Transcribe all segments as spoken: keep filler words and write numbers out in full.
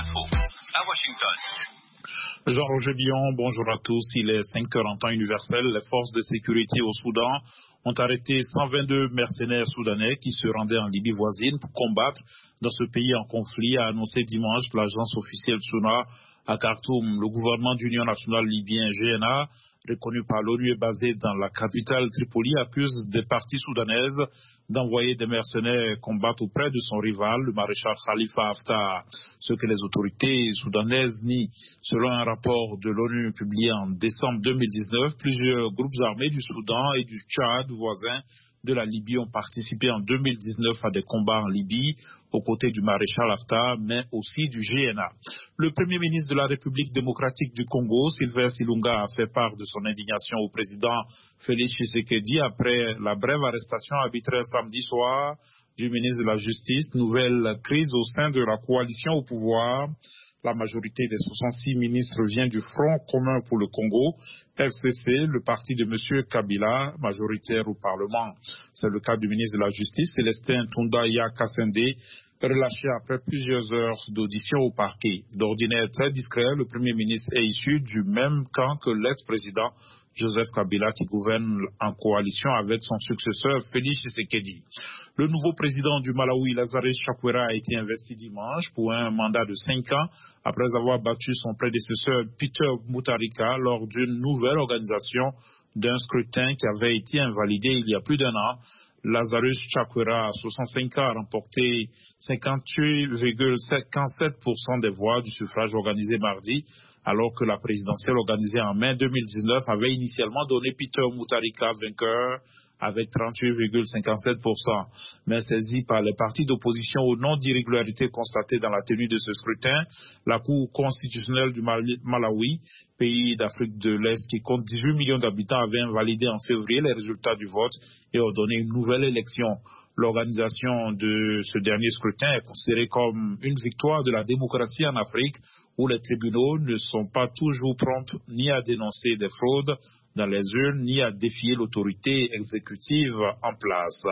Info à Washington. Jean-Roger Billon, bonjour à tous. Il est cinq heures en temps universel. Les forces de sécurité au Soudan ont arrêté cent vingt-deux mercenaires soudanais qui se rendaient en Libye voisine pour combattre dans ce pays en conflit, a annoncé dimanche l'agence officielle SUNA à Khartoum. Le gouvernement d'Union nationale libyen G N A, reconnu par l'ONU et basé dans la capitale Tripoli, accuse des parties soudanaises d'envoyer des mercenaires combattre auprès de son rival, le maréchal Khalifa Haftar, ce que les autorités soudanaises nient. Selon un rapport de l'ONU publié en décembre deux mille dix-neuf, plusieurs groupes armés du Soudan et du Tchad voisins de la Libye ont participé en deux mille dix-neuf à des combats en Libye aux côtés du maréchal Haftar, mais aussi du G N A. Le Premier ministre de la République démocratique du Congo, Sylvestre Ilunga, a fait part de son indignation au président Félix Tshisekedi après la brève arrestation arbitraire samedi soir du ministre de la Justice. Nouvelle crise au sein de la coalition au pouvoir. La majorité des soixante-six ministres vient du Front commun pour le Congo, F C C, le parti de M. Kabila, majoritaire au Parlement. C'est le cas du ministre de la Justice, Célestin Tundaya Kassende, relâché après plusieurs heures d'audition au parquet. D'ordinaire très discret, le Premier ministre est issu du même camp que l'ex-président Joseph Kabila, qui gouverne en coalition avec son successeur Félix Tshisekedi. Le nouveau président du Malawi, Lazarus Chakwera, a été investi dimanche pour un mandat de cinq ans après avoir battu son prédécesseur Peter Mutharika lors d'une nouvelle organisation d'un scrutin qui avait été invalidé il y a plus d'un an. Lazarus Chakwera, à soixante-cinq ans, a remporté cinquante-huit virgule cinquante-sept pour cent des voix du suffrage organisé mardi, alors que la présidentielle organisée en mai deux mille dix-neuf avait initialement donné Peter Mutharika vainqueur avec trente-huit virgule cinquante-sept pour cent. Mais saisi par les partis d'opposition au nom d'irrégularités constatées dans la tenue de ce scrutin, la Cour constitutionnelle du Malawi, pays d'Afrique de l'Est qui compte dix-huit millions d'habitants, avait invalidé en février les résultats du vote et ordonné une nouvelle élection. L'organisation de ce dernier scrutin est considérée comme une victoire de la démocratie en Afrique, où les tribunaux ne sont pas toujours prompts ni à dénoncer des fraudes dans les urnes, ni à défier l'autorité exécutive en place.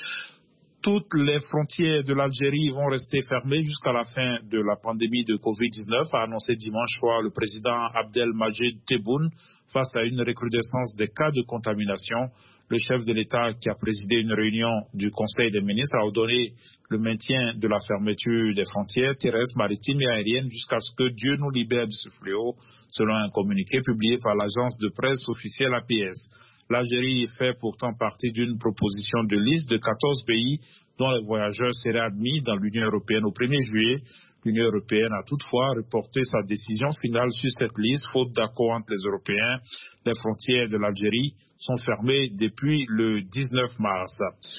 Toutes les frontières de l'Algérie vont rester fermées jusqu'à la fin de la pandémie de covid dix-neuf, a annoncé dimanche soir le président Abdelmadjid Tebboune face à une recrudescence des cas de contamination. Le chef de l'État, qui a présidé une réunion du Conseil des ministres, a ordonné le maintien de la fermeture des frontières terrestres, maritimes et aériennes jusqu'à ce que Dieu nous libère de ce fléau, selon un communiqué publié par l'agence de presse officielle A P S. L'Algérie fait pourtant partie d'une proposition de liste de quatorze pays dont les voyageurs seraient admis dans l'Union européenne au premier juillet. L'Union européenne a toutefois reporté sa décision finale sur cette liste, faute d'accord entre les Européens. Les frontières de l'Algérie sont fermées depuis le dix-neuf mars.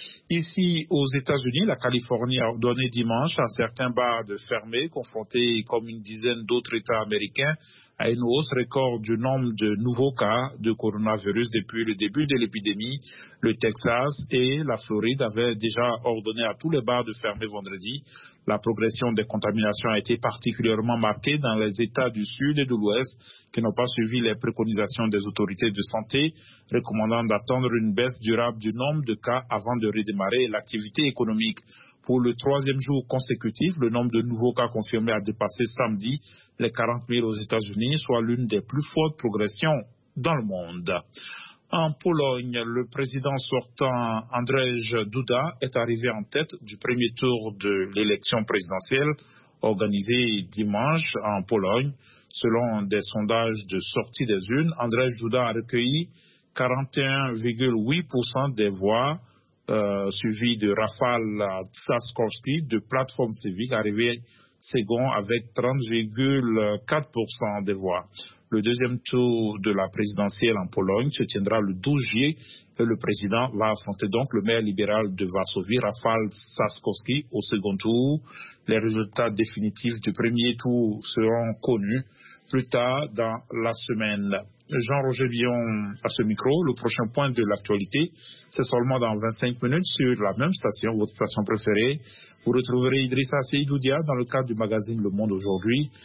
Ici, aux États-Unis, la Californie a ordonné dimanche à certains bars de fermer, confrontés comme une dizaine d'autres États américains à une hausse record du nombre de nouveaux cas de coronavirus depuis le début de l'épidémie. Le Texas et la Floride avaient déjà ordonné à tous les bars de fermer vendredi. La progression des contaminations a été particulièrement marquée dans les États du Sud et de l'Ouest qui n'ont pas suivi les préconisations des autorités de santé, recommandant d'attendre une baisse durable du nombre de cas avant de redémarrer l'activité économique. Pour le troisième jour consécutif, le nombre de nouveaux cas confirmés a dépassé samedi les quarante mille aux États-Unis, soit l'une des plus fortes progressions dans le monde. En Pologne, le président sortant Andrzej Duda est arrivé en tête du premier tour de l'élection présidentielle organisée dimanche en Pologne. Selon des sondages de sortie des urnes, Andrzej Duda a recueilli quarante et un virgule huit pour cent des voix, euh, suivi de Rafał Trzaskowski de Plateforme Civique, arrivé second avec trente virgule quatre pour cent des voix. Le deuxième tour de la présidentielle en Pologne se tiendra le douze juillet et le président va affronter donc le maire libéral de Varsovie, Rafał Trzaskowski, au second tour. Les résultats définitifs du premier tour seront connus plus tard dans la semaine. Jean-Roger Billon à ce micro. Le prochain point de l'actualité, c'est seulement dans vingt-cinq minutes sur la même station, votre station préférée. Vous retrouverez Idrissa Seydoudia dans le cadre du magazine Le Monde aujourd'hui.